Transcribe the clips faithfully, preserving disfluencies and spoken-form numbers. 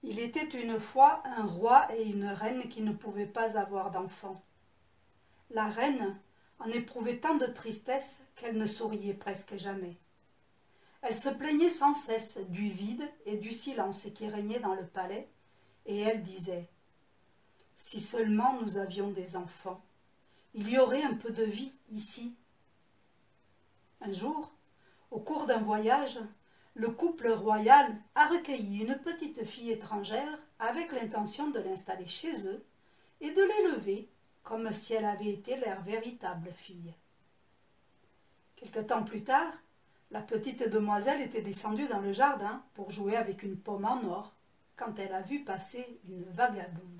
Il était une fois un roi et une reine qui ne pouvaient pas avoir d'enfants. La reine en éprouvait tant de tristesse qu'elle ne souriait presque jamais. Elle se plaignait sans cesse du vide et du silence qui régnait dans le palais, et elle disait « Si seulement nous avions des enfants, il y aurait un peu de vie ici. » Un jour, au cours d'un voyage, le couple royal a recueilli une petite fille étrangère avec l'intention de l'installer chez eux et de l'élever comme si elle avait été leur véritable fille. Quelque temps plus tard, la petite demoiselle était descendue dans le jardin pour jouer avec une pomme en or quand elle a vu passer une vagabonde.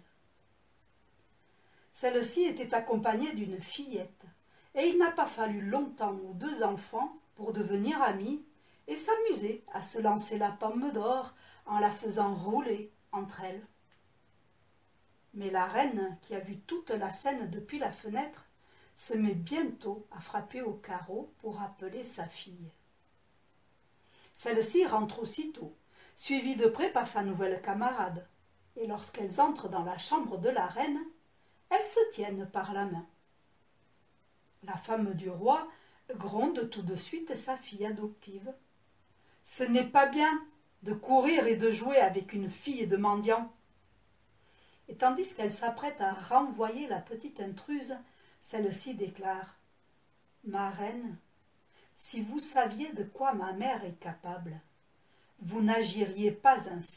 Celle-ci était accompagnée d'une fillette, et il n'a pas fallu longtemps aux deux enfants pour devenir amis et s'amuser à se lancer la pomme d'or en la faisant rouler entre elles. Mais la reine, qui a vu toute la scène depuis la fenêtre, se met bientôt à frapper au carreau pour appeler sa fille. Celle-ci rentre aussitôt, suivie de près par sa nouvelle camarade, et lorsqu'elles entrent dans la chambre de la reine, elles se tiennent par la main. La femme du roi gronde tout de suite sa fille adoptive. « Ce n'est pas bien de courir et de jouer avec une fille de mendiant. » Et tandis qu'elle s'apprête à renvoyer la petite intruse, celle-ci déclare « Ma reine, si vous saviez de quoi ma mère est capable, vous n'agiriez pas ainsi. »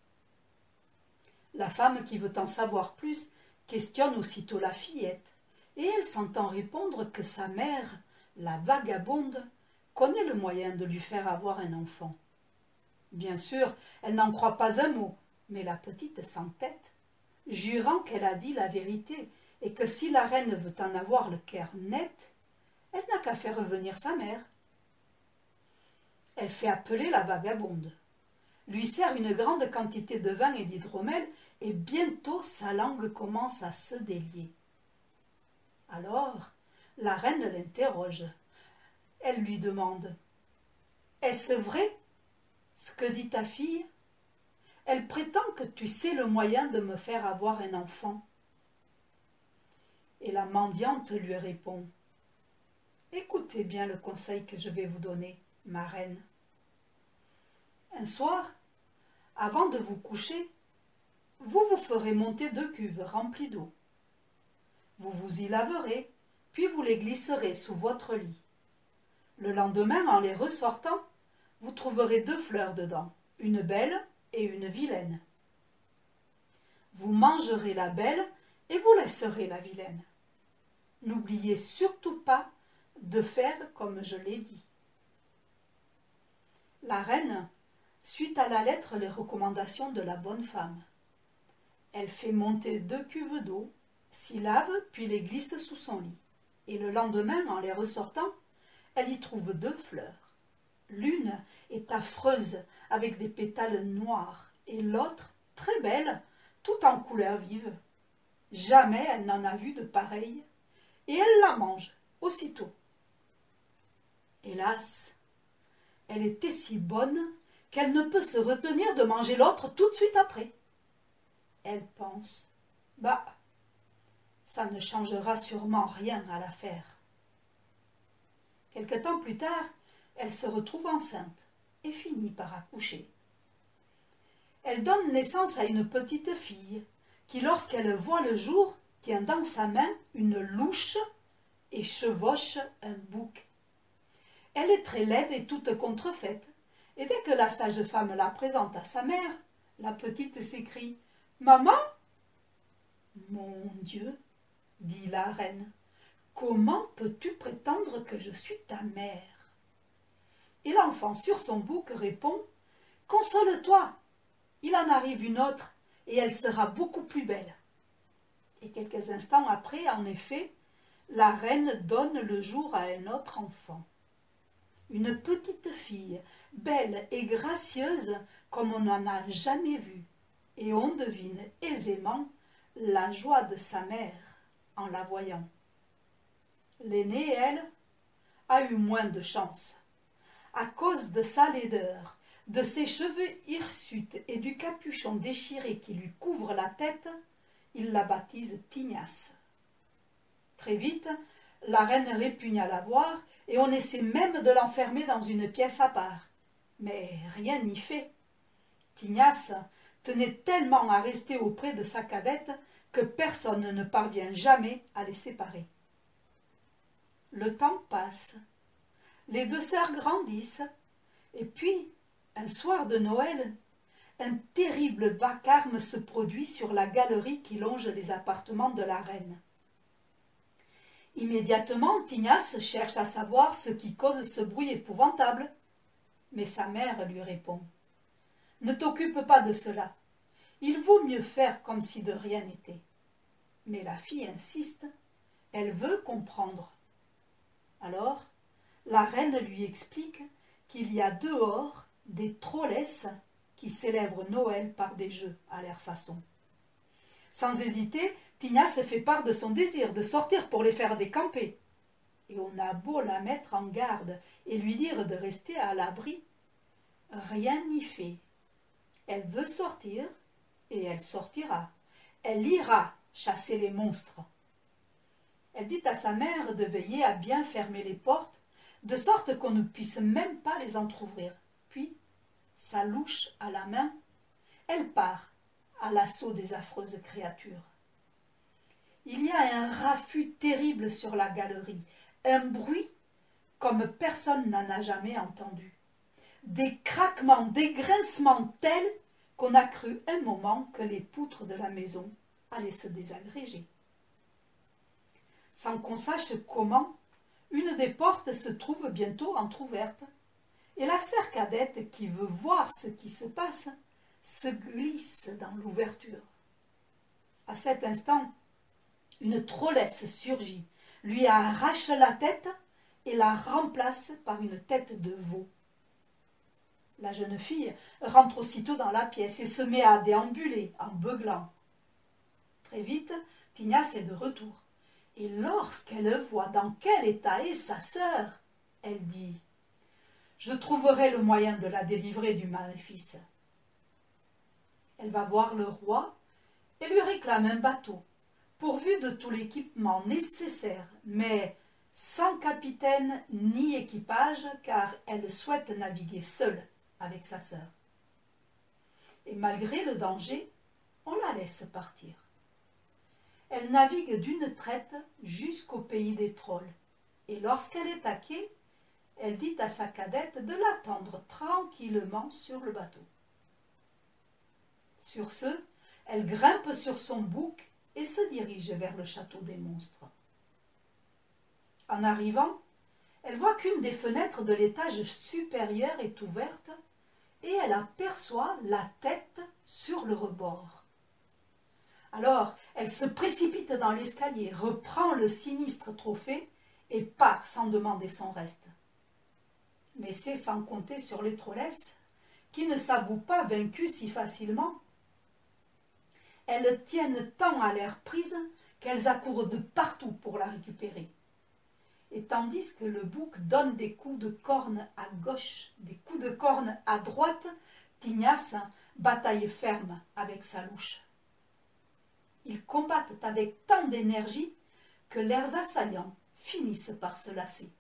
La femme qui veut en savoir plus questionne aussitôt la fillette, et elle s'entend répondre que sa mère, la vagabonde, connaît le moyen de lui faire avoir un enfant. Bien sûr, elle n'en croit pas un mot, mais la petite s'entête, jurant qu'elle a dit la vérité et que si la reine veut en avoir le cœur net, elle n'a qu'à faire revenir sa mère. Elle fait appeler la vagabonde, lui sert une grande quantité de vin et d'hydromel, et bientôt sa langue commence à se délier. Alors, la reine l'interroge. Elle lui demande « Est-ce vrai ce que dit ta fille? Elle prétend que tu sais le moyen de me faire avoir un enfant. » Et la mendiante lui répond « Écoutez bien le conseil que je vais vous donner, ma reine. Un soir, avant de vous coucher, vous vous ferez monter deux cuves remplies d'eau. Vous vous y laverez, puis vous les glisserez sous votre lit. Le lendemain, en les ressortant, vous trouverez deux fleurs dedans, une belle et une vilaine. Vous mangerez la belle et vous laisserez la vilaine. N'oubliez surtout pas de faire comme je l'ai dit. » La reine suit à la lettre les recommandations de la bonne femme. Elle fait monter deux cuves d'eau, s'y lave, puis les glisse sous son lit. Et le lendemain, en les ressortant, elle y trouve deux fleurs. L'une est affreuse, avec des pétales noirs, et l'autre, très belle, tout en couleur vive. Jamais elle n'en a vu de pareille, et elle la mange aussitôt. Hélas, elle était si bonne qu'elle ne peut se retenir de manger l'autre tout de suite après. Elle pense, bah, ça ne changera sûrement rien à l'affaire. Quelque temps plus tard, elle se retrouve enceinte et finit par accoucher. Elle donne naissance à une petite fille qui, lorsqu'elle voit le jour, tient dans sa main une louche et chevauche un bouc. Elle est très laide et toute contrefaite, et dès que la sage-femme la présente à sa mère, la petite s'écrie « Maman !»« Mon Dieu !» dit la reine, « comment peux-tu prétendre que je suis ta mère ?» Et l'enfant sur son bouc répond « Console-toi, il en arrive une autre, et elle sera beaucoup plus belle. » Et quelques instants après, en effet, la reine donne le jour à un autre enfant. Une petite fille, belle et gracieuse comme on n'en a jamais vu, et on devine aisément la joie de sa mère en la voyant. L'aînée, elle, a eu moins de chance. À cause de sa laideur, De ses cheveux hirsutes et du capuchon déchiré qui lui couvre la tête, il la baptise Tignasse. Très vite, la reine répugne à la voir et on essaie même de l'enfermer dans une pièce à part. Mais rien n'y fait. Tignasse tenait tellement à rester auprès de sa cadette que personne ne parvient jamais à les séparer. Le temps passe, les deux sœurs grandissent, et puis, un soir de Noël, un terrible vacarme se produit sur la galerie qui longe les appartements de la reine. Immédiatement, Tignasse cherche à savoir ce qui cause ce bruit épouvantable, mais sa mère lui répond « Ne t'occupe pas de cela, il vaut mieux faire comme si de rien n'était. » Mais la fille insiste, elle veut comprendre. Alors, la reine lui explique qu'il y a dehors des trollesses qui célèbrent Noël par des jeux à leur façon. Sans hésiter, Tignasse fait part de son désir de sortir pour les faire décamper. Et on a beau la mettre en garde et lui dire de rester à l'abri, rien n'y fait. Elle veut sortir et elle sortira. Elle ira chasser les monstres. Elle dit à sa mère de veiller à bien fermer les portes, de sorte qu'on ne puisse même pas les entr'ouvrir. Puis, sa louche à la main, elle part à l'assaut des affreuses créatures. Il y a un raffut terrible sur la galerie, un bruit comme personne n'en a jamais entendu. Des craquements, des grincements tels qu'on a cru un moment que les poutres de la maison allaient se désagréger. Sans qu'on sache comment, une des portes se trouve bientôt entr'ouverte, et la sœur cadette, qui veut voir ce qui se passe, se glisse dans l'ouverture. À cet instant, une trollesse surgit, lui arrache la tête et la remplace par une tête de veau. La jeune fille rentre aussitôt dans la pièce et se met à déambuler en beuglant. Très vite, Tignasse est de retour. Et lorsqu'elle voit dans quel état est sa sœur, elle dit « Je trouverai le moyen de la délivrer du maléfice. » Elle va voir le roi et lui réclame un bateau, pourvu de tout l'équipement nécessaire, mais sans capitaine ni équipage, car elle souhaite naviguer seule avec sa sœur. Et malgré le danger, on la laisse partir. Elle navigue d'une traite jusqu'au pays des trolls, et lorsqu'elle est à quai, elle dit à sa cadette de l'attendre tranquillement sur le bateau. Sur ce, elle grimpe sur son bouc et se dirige vers le château des monstres. En arrivant, elle voit qu'une des fenêtres de l'étage supérieur est ouverte et elle aperçoit la tête sur le rebord. Alors, elle se précipite dans l'escalier, reprend le sinistre trophée et part sans demander son reste. Mais c'est sans compter sur les trollesses, qui ne s'avouent pas vaincues si facilement. Elles tiennent tant à l'air prise qu'elles accourent de partout pour la récupérer. Et tandis que le bouc donne des coups de corne à gauche, des coups de corne à droite, Tignasse bataille ferme avec sa louche. Ils combattent avec tant d'énergie que leurs assaillants finissent par se lasser.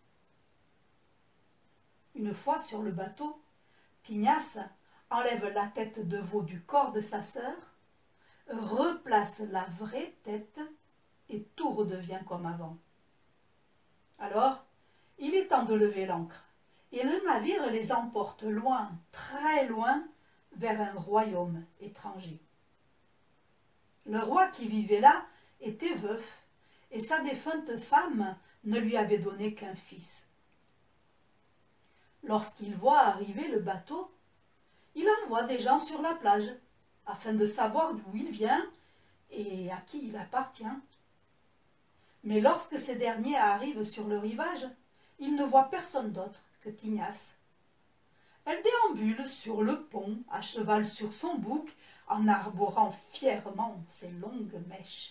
Une fois sur le bateau, Tignasse enlève la tête de veau du corps de sa sœur, replace la vraie tête et tout redevient comme avant. Alors, il est temps de lever l'ancre et le navire les emporte loin, très loin, vers un royaume étranger. Le roi qui vivait là était veuf et sa défunte femme ne lui avait donné qu'un fils. Lorsqu'il voit arriver le bateau, il envoie des gens sur la plage afin de savoir d'où il vient et à qui il appartient. Mais lorsque ces derniers arrivent sur le rivage, ils ne voient personne d'autre que Tignasse. Elle déambule sur le pont, à cheval sur son bouc, en arborant fièrement ses longues mèches.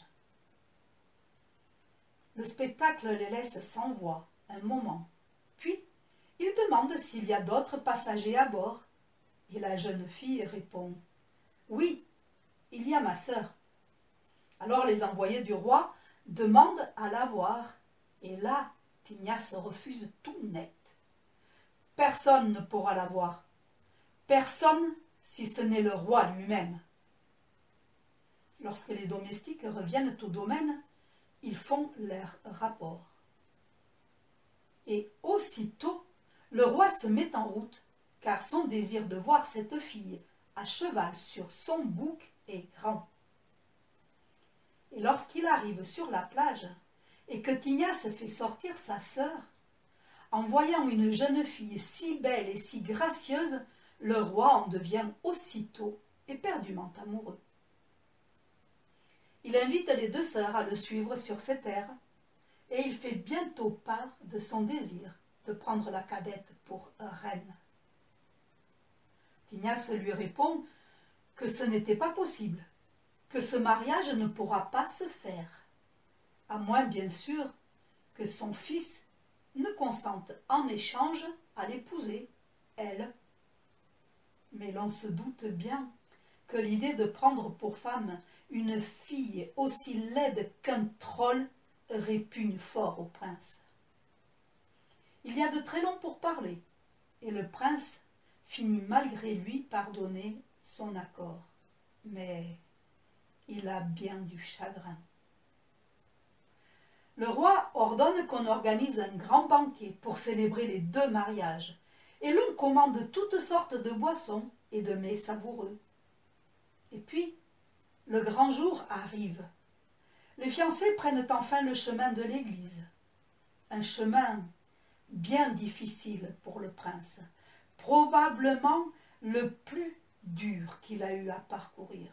Le spectacle les laisse sans voix un moment, puis il demande s'il y a d'autres passagers à bord. Et la jeune fille répond « Oui, il y a ma sœur. » Alors les envoyés du roi demandent à la voir. Et là, Tignasse refuse tout net. Personne ne pourra la voir. Personne, si ce n'est le roi lui-même. Lorsque les domestiques reviennent au domaine, ils font leur rapport. Et aussitôt, le roi se met en route, car son désir de voir cette fille à cheval sur son bouc est grand. Et lorsqu'il arrive sur la plage, et que Tignasse fait sortir sa sœur, en voyant une jeune fille si belle et si gracieuse, le roi en devient aussitôt éperdument amoureux. Il invite les deux sœurs à le suivre sur ses terres, et il fait bientôt part de son désir de prendre la cadette pour reine. Tignasse lui répond que ce n'était pas possible, que ce mariage ne pourra pas se faire, à moins bien sûr que son fils ne consente en échange à l'épouser, elle. Mais l'on se doute bien que l'idée de prendre pour femme une fille aussi laide qu'un troll répugne fort au prince. Il y a de très longs pourparlers, et le prince finit malgré lui par donner son accord. Mais il a bien du chagrin. Le roi ordonne qu'on organise un grand banquet pour célébrer les deux mariages, et l'on commande toutes sortes de boissons et de mets savoureux. Et puis, le grand jour arrive. Les fiancés prennent enfin le chemin de l'église. Un chemin bien difficile pour le prince, probablement le plus dur qu'il a eu à parcourir.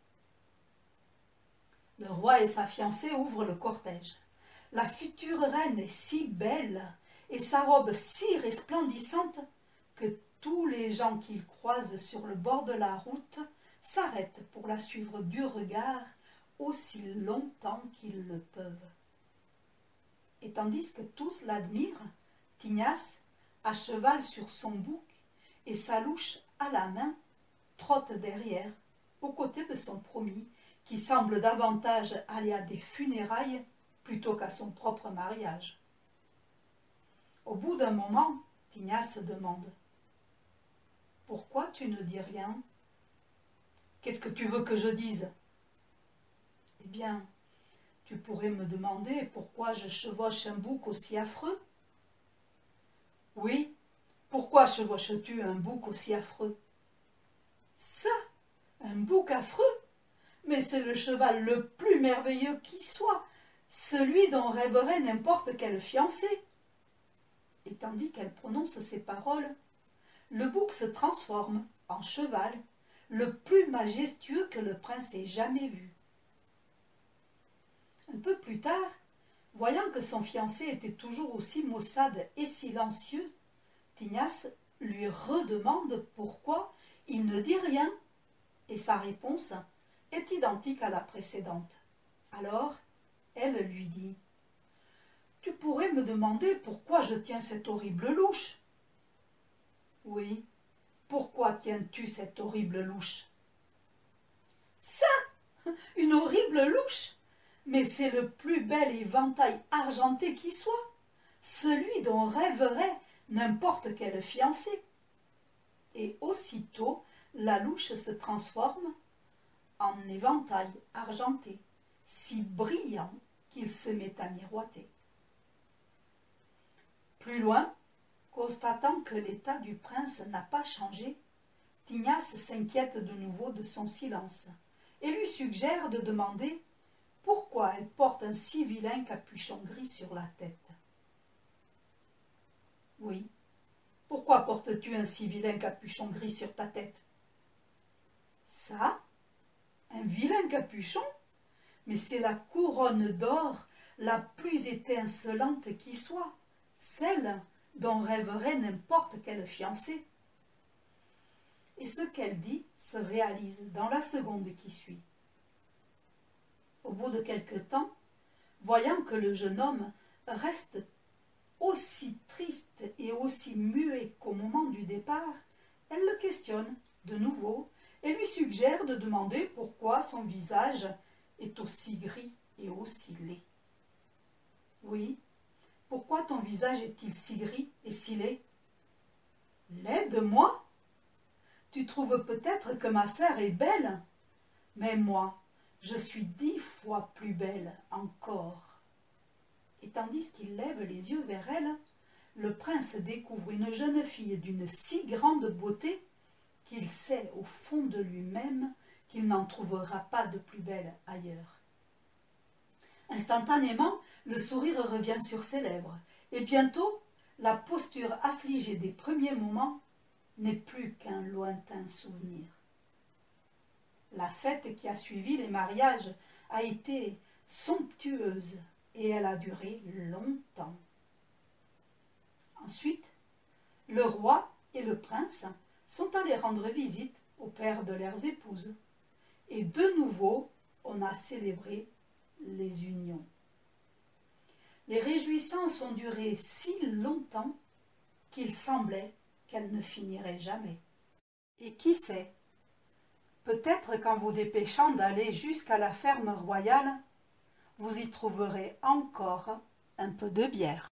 Le roi et sa fiancée ouvrent le cortège. La future reine est si belle et sa robe si resplendissante que tous les gens qu'ils croisent sur le bord de la route s'arrêtent pour la suivre du regard aussi longtemps qu'ils le peuvent. Et tandis que tous l'admirent, Tignasse, à cheval sur son bouc et sa louche à la main, trotte derrière, aux côtés de son promis, qui semble davantage aller à des funérailles plutôt qu'à son propre mariage. Au bout d'un moment, Tignasse demande « Pourquoi tu ne dis rien ? Qu'est-ce que tu veux que je dise ? Eh bien, tu pourrais me demander pourquoi je chevauche un bouc aussi affreux ? Oui, pourquoi chevauches-tu un bouc aussi affreux ? Ça, un bouc affreux ? Mais c'est le cheval le plus merveilleux qui soit, celui dont rêverait n'importe quel fiancé. Et tandis qu'elle prononce ces paroles, le bouc se transforme en cheval, le plus majestueux que le prince ait jamais vu. Un peu plus tard, voyant que son fiancé était toujours aussi maussade et silencieux, Tignasse lui redemande pourquoi il ne dit rien, et sa réponse est identique à la précédente. Alors, elle lui dit « Tu pourrais me demander pourquoi je tiens cette horrible louche ?»« Oui, pourquoi tiens-tu cette horrible louche ?»« Ça, une horrible louche ? Mais c'est le plus bel éventail argenté qui soit, celui dont rêverait n'importe quel fiancé. » Et aussitôt, la louche se transforme en éventail argenté, si brillant qu'il se met à miroiter. Plus loin, constatant que l'état du prince n'a pas changé, Tignasse s'inquiète de nouveau de son silence et lui suggère de demander pourquoi elle porte un si vilain capuchon gris sur la tête. « Oui, pourquoi portes-tu un si vilain capuchon gris sur ta tête ?»« Ça ? Un vilain capuchon ? Mais c'est la couronne d'or la plus étincelante qui soit, celle dont rêverait n'importe quel fiancé. » Et ce qu'elle dit se réalise dans la seconde qui suit. Au bout de quelque temps, voyant que le jeune homme reste aussi triste et aussi muet qu'au moment du départ, Elle le questionne de nouveau et lui suggère de demander pourquoi son visage est aussi gris et aussi laid. Oui, pourquoi ton visage est-il si gris et si laid? Laid de moi? Tu trouves peut-être que ma sœur est belle, mais moi, je suis dix fois plus belle encore. Et tandis qu'il lève les yeux vers elle, le prince découvre une jeune fille d'une si grande beauté qu'il sait au fond de lui-même qu'il n'en trouvera pas de plus belle ailleurs. Instantanément, le sourire revient sur ses lèvres, et bientôt, la posture affligée des premiers moments n'est plus qu'un lointain souvenir. La fête qui a suivi les mariages a été somptueuse et elle a duré longtemps. Ensuite, le roi et le prince sont allés rendre visite au père de leurs épouses. Et de nouveau, on a célébré les unions. Les réjouissances ont duré si longtemps qu'il semblait qu'elles ne finiraient jamais. Et qui sait, peut-être qu'en vous dépêchant d'aller jusqu'à la ferme royale, vous y trouverez encore un peu de bière.